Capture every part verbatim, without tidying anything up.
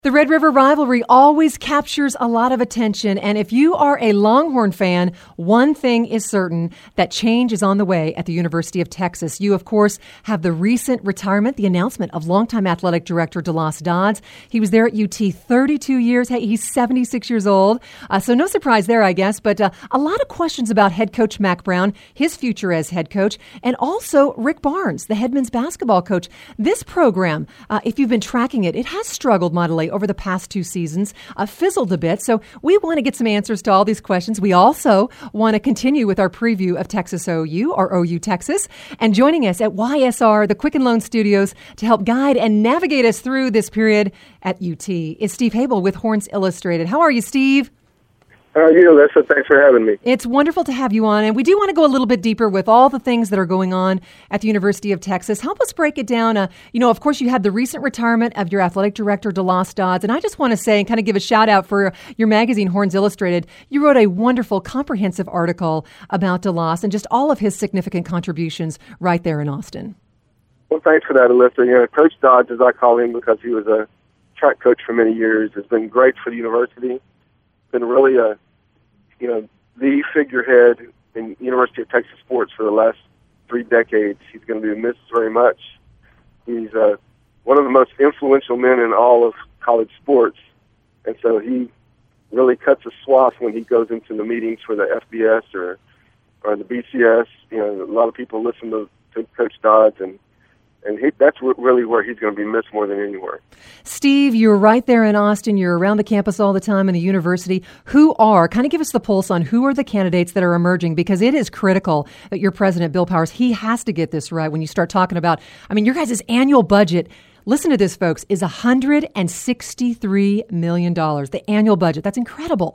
The Red River rivalry always captures a lot of attention, and if you are a Longhorn fan, one thing is certain, that change is on the way at the University of Texas. You, of course, have the recent retirement, the announcement of longtime athletic director DeLoss Dodds. He was there at U T thirty-two years. Hey, he's seventy-six years old, uh, so no surprise there, I guess, but uh, a lot of questions about head coach Mack Brown, his future as head coach, and also Rick Barnes, the head men's basketball coach. This program, uh, if you've been tracking it, it has struggled mightily over the past two seasons, uh, fizzled a bit. So we want to get some answers to all these questions. We also want to continue with our preview of Texas O U, or O U Texas. And joining us at Y S R, the Quicken Loan Studios, to help guide and navigate us through this period at U T is Steve Habel with Horns Illustrated. How are you, Steve? How are you, Alyssa? Thanks for having me. It's wonderful to have you on, and we do want to go a little bit deeper with all the things that are going on at the University of Texas. Help us break it down. Uh, you know, of course, you had the recent retirement of your athletic director, DeLoss Dodds, and I just want to say and kind of give a shout out for your magazine, Horns Illustrated. You wrote a wonderful, comprehensive article about DeLoss and just all of his significant contributions right there in Austin. Well, thanks for that, Alyssa. You know, Coach Dodds, as I call him, because he was a track coach for many years, has been great for the university. Been really a, you know, the figurehead in University of Texas sports for the last three decades. He's going to be missed very much. He's uh, one of the most influential men in all of college sports, and so he really cuts a swath when he goes into the meetings for the F B S or or the B C S. You know, a lot of people listen to, to Coach Dodds, and And he, that's really where he's going to be missed more than anywhere. Steve, you're right there in Austin. You're around the campus all the time in the university. Who are, kind of give us the pulse on who are the candidates that are emerging, because it is critical that your president, Bill Powers, he has to get this right when you start talking about, I mean, your guys' annual budget, listen to this, folks, is one hundred sixty-three million dollars. The annual budget. That's incredible.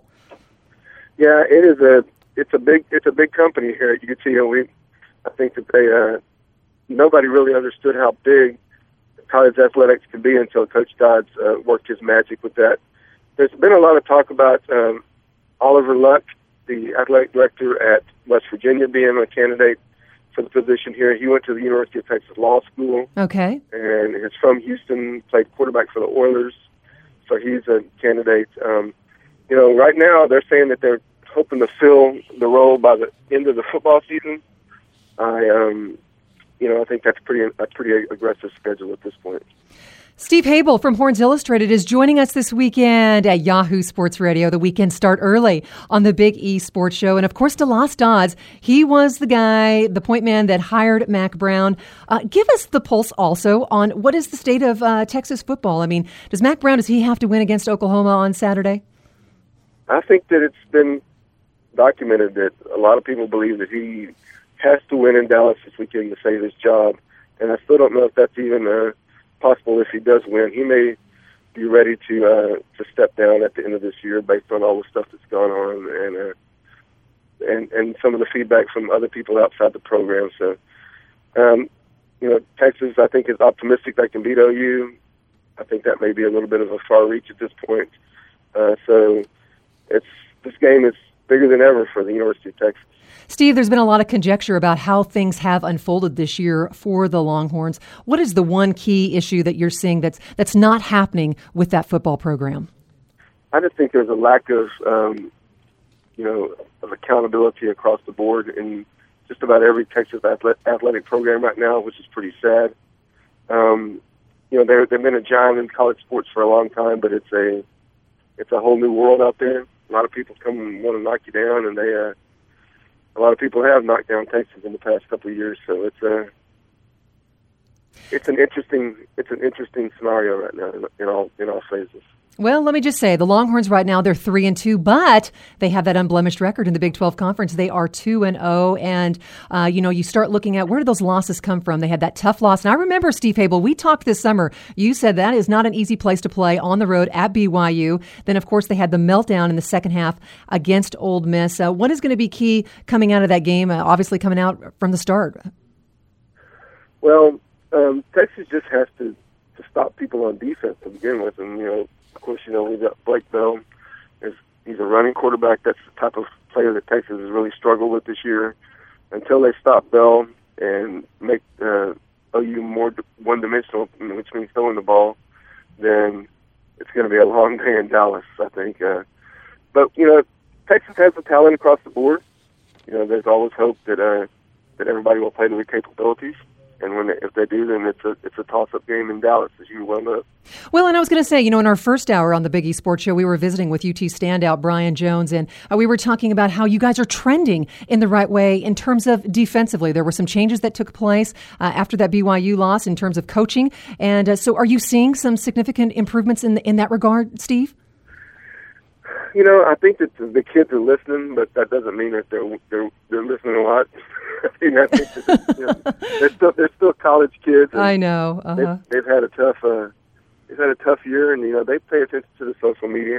Yeah, it is a, it's a big, it's a big company here at U T. And we, I think that they, uh, nobody really understood how big college athletics could be until Coach Dodds uh, worked his magic with that. There's been a lot of talk about um, Oliver Luck, the athletic director at West Virginia, being a candidate for the position here. He went to the University of Texas Law School. Okay. And is from Houston, played quarterback for the Oilers. So he's a candidate. Um, you know, right now they're saying that they're hoping to fill the role by the end of the football season. I, um, You know, I think that's pretty a pretty aggressive schedule at this point. Steve Habel from Horns Illustrated is joining us this weekend at Yahoo Sports Radio. The weekend start early on the Big E Sports Show. And, of course, DeLoss Dodds, he was the guy, the point man that hired Mack Brown. Uh, give us the pulse also on what is the state of uh, Texas football. I mean, does Mack Brown, does he have to win against Oklahoma on Saturday? I think that it's been documented that a lot of people believe that he has to win in Dallas this weekend to save his job, and I still don't know if that's even uh, possible if he does win. He may be ready to uh, to step down at the end of this year based on all the stuff that's gone on and uh, and and some of the feedback from other people outside the program. So, um, you know, Texas, I think, is optimistic they can beat O U. I think that may be a little bit of a far reach at this point. Uh, so, it's this game is bigger than ever for the University of Texas. Steve, there's been a lot of conjecture about how things have unfolded this year for the Longhorns. What is the one key issue that you're seeing that's that's not happening with that football program? I just think there's a lack of, um, you know, of accountability across the board in just about every Texas athletic program right now, which is pretty sad. Um, you know, there they've been a giant in college sports for a long time, but it's a it's a whole new world out there. A lot of people come and want to knock you down, and they. Uh, A lot of people have knocked down Texas in the past couple of years, so it's a it's an interesting it's an interesting scenario right now in all in all phases. Well, let me just say, the Longhorns right now, they're three and two, but they have that unblemished record in the Big twelve Conference. They are two and zero, and uh, you know, you start looking at where did those losses come from? They had that tough loss, and I remember, Steve Habel, we talked this summer. You said that is not an easy place to play on the road at B Y U. Then, of course, they had the meltdown in the second half against Ole Miss. Uh, what is going to be key coming out of that game? Uh, obviously, coming out from the start. Well, um, Texas just has to to stop people on defense to begin with, and you know. Of course, you know, we've got Blake Bell. He's a running quarterback. That's the type of player that Texas has really struggled with this year. Until they stop Bell and make uh, O U more one-dimensional, which means throwing the ball, then it's going to be a long day in Dallas, I think. Uh, but, you know, Texas has the talent across the board. You know, there's always hope that uh, that everybody will play to their capabilities. And when they, if they do, then it's a it's a toss-up game in Dallas, as you well know. Well, and I was going to say, you know, in our first hour on the Big East Sports Show, we were visiting with U T standout Brian Jones, and uh, we were talking about how you guys are trending in the right way in terms of defensively. There were some changes that took place uh, after that B Y U loss in terms of coaching. And uh, so are you seeing some significant improvements in in that regard, Steve? You know, I think that the kids are listening, but that doesn't mean that they're they're, they're listening a lot. I mean, I think that, you know, they're still they're still college kids. I know. Uh-huh. They've, they've had a tough uh, they've had a tough year, and you know they pay attention to the social media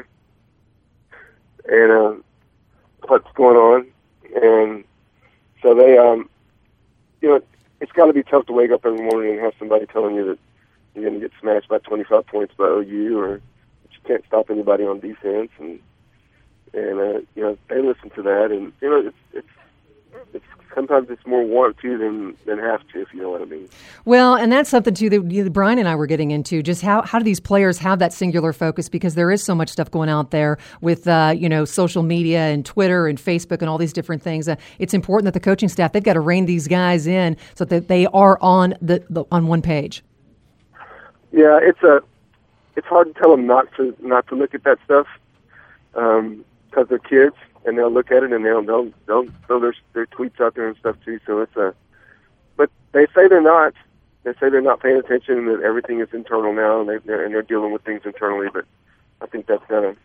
and uh, what's going on, and so they um you know it's got to be tough to wake up every morning and have somebody telling you that you're going to get smashed by twenty-five points by O U, or that you can't stop anybody on defense, and and uh, you know they listen to that, and you know it's it's. It's, sometimes it's more want to than, than have to, if you know what I mean. Well, and that's something, too, that you know, Brian and I were getting into, just how, how do these players have that singular focus? Because there is so much stuff going out there with, uh, you know, social media and Twitter and Facebook and all these different things. Uh, it's important that the coaching staff, they've got to rein these guys in so that they are on the, the on one page. Yeah, it's a it's hard to tell them not to not to look at that stuff because um, they're kids. And they'll look at it and they'll they'll they'll throw their their tweets out there and stuff too. So it's a, but they say they're not. They say they're not paying attention and that everything is internal now, and they they're, and they're dealing with things internally. But I think that's gonna.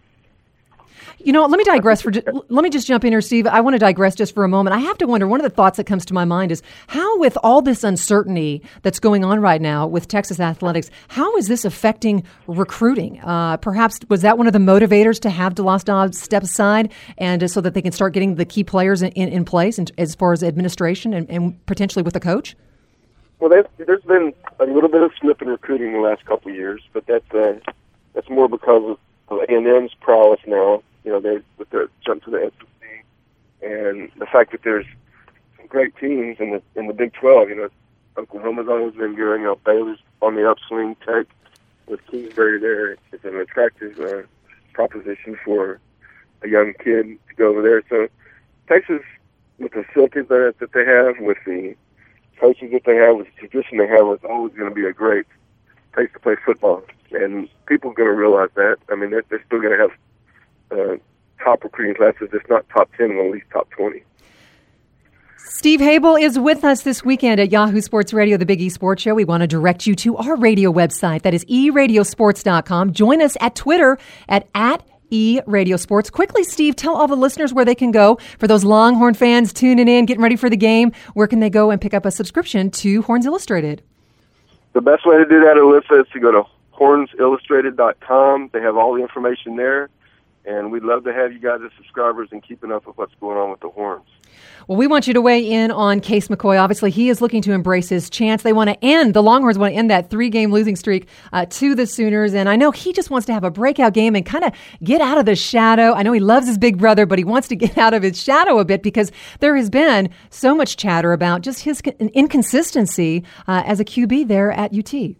You know, let me digress for. Just, let me just jump in here, Steve. I want to digress just for a moment. I have to wonder. One of the thoughts that comes to my mind is how, with all this uncertainty that's going on right now with Texas athletics, how is this affecting recruiting? Uh, perhaps was that one of the motivators to have DeLoss Dobbs step aside, and uh, so that they can start getting the key players in, in, in place, and as far as administration and, and potentially with the coach. Well, there's been a little bit of slip in recruiting the last couple of years, but that's uh, that's more because of A and M's prowess now. You know, they with their jump to the S E C, and the fact that there's some great teams in the in the Big twelve. You know, Oklahoma's always been good. You know, Baylor's on the upswing. Tech with Kingsbury there is an attractive uh, proposition for a young kid to go over there. So Texas, with the facilities that that they have, with the coaches that they have, with the tradition they have, is always going to be a great place to play football. And people are going to realize that. I mean, they're, they're still going to have Uh, top recruiting classes, if not top ten, and at least top twenty. Steve Habel is with us this weekend at Yahoo Sports Radio, the Big East Sports Show. We want to direct you to our radio website. That is e radio sports dot com. Join us at Twitter at, at eradiosports. Quickly, Steve, tell all the listeners where they can go. For those Longhorn fans tuning in, getting ready for the game, where can they go and pick up a subscription to Horns Illustrated? The best way to do that, Alyssa, is to go to horns illustrated dot com. They have all the information there. And we'd love to have you guys as subscribers and keeping up with what's going on with the Horns. Well, we want you to weigh in on Case McCoy. Obviously, he is looking to embrace his chance. They want to end, the Longhorns want to end that three-game losing streak uh, to the Sooners. And I know he just wants to have a breakout game and kind of get out of the shadow. I know he loves his big brother, but he wants to get out of his shadow a bit because there has been so much chatter about just his inconsistency uh, as a Q B there at U T.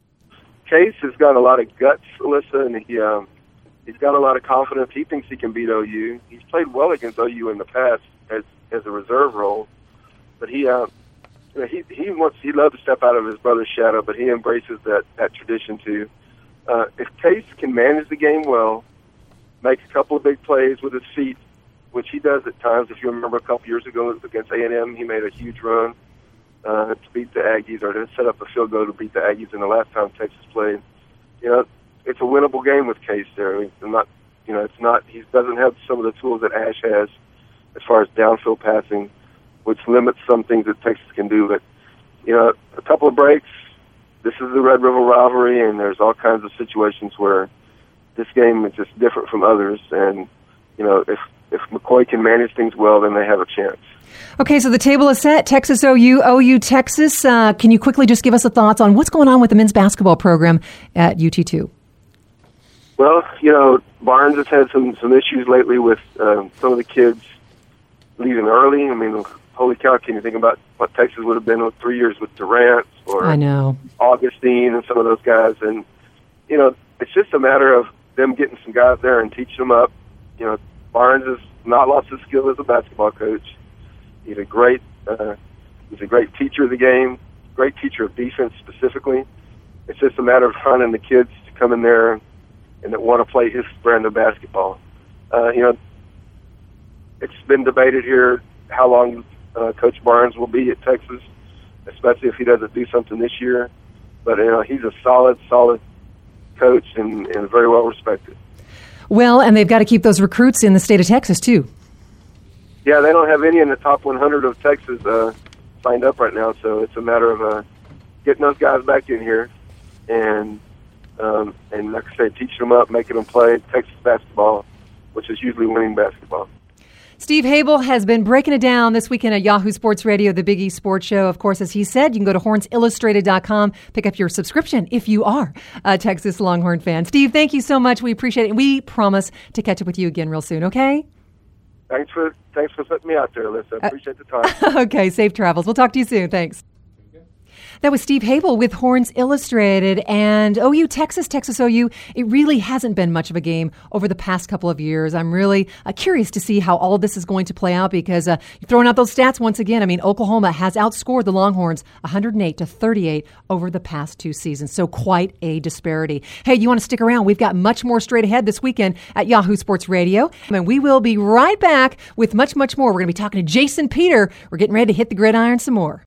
Case has got a lot of guts, Alyssa, and he... Um, He's got a lot of confidence. He thinks he can beat O U. He's played well against O U in the past as as a reserve role, but he uh, you know, he he wants he loves to step out of his brother's shadow, but he embraces that that tradition too. Uh, if Case can manage the game well, makes a couple of big plays with his feet, which he does at times. If you remember a couple years ago against A and M, he made a huge run uh, to beat the Aggies, or to set up a field goal to beat the Aggies. And the last time Texas played, you know. It's a winnable game with Case there. I mean, not, you know, it's not. He doesn't have some of the tools that Ash has, as far as downfield passing, which limits some things that Texas can do. But you know, a couple of breaks. This is the Red River rivalry, and there's all kinds of situations where this game is just different from others. And you know, if if McCoy can manage things well, then they have a chance. Okay, so the table is set. Texas O U, O U Texas. Uh, can you quickly just give us a thoughts on what's going on with the men's basketball program at U T two? Well, you know, Barnes has had some, some issues lately with um, some of the kids leaving early. I mean, holy cow, can you think about what Texas would have been with three years with Durant or I know. Augustine and some of those guys? And, you know, it's just a matter of them getting some guys there and teaching them up. You know, Barnes has not lost his skill as a basketball coach. He's a great, uh, he's a great teacher of the game, great teacher of defense specifically. It's just a matter of finding the kids to come in there and that want to play his brand of basketball. Uh, you know, it's been debated here how long uh, Coach Barnes will be at Texas, especially if he doesn't do something this year. But, you know, he's a solid, solid coach and, and very well respected. Well, and they've got to keep those recruits in the state of Texas, too. Yeah, they don't have any in the top one hundred of Texas uh, signed up right now, so it's a matter of uh, getting those guys back in here and, um, and like I said, teaching them up, making them play Texas basketball, which is usually winning basketball. Steve Habel has been breaking it down this weekend at Yahoo Sports Radio, the Big East Sports Show. Of course, as he said, you can go to horns illustrated dot com, pick up your subscription if you are a Texas Longhorn fan. Steve, thank you so much. We appreciate it. We promise to catch up with you again real soon, okay? Thanks for thanks for putting me out there, Alyssa. I appreciate the time. Okay, safe travels. We'll talk to you soon. Thanks. That was Steve Habel with Horns Illustrated. And O U Texas, Texas O U, it really hasn't been much of a game over the past couple of years. I'm really uh, curious to see how all of this is going to play out because uh, throwing out those stats once again, I mean, Oklahoma has outscored the Longhorns one hundred eight to thirty-eight over the past two seasons. So quite a disparity. Hey, you want to stick around? We've got much more straight ahead this weekend at Yahoo Sports Radio. And we will be right back with much, much more. We're going to be talking to Jason Peter. We're getting ready to hit the gridiron some more.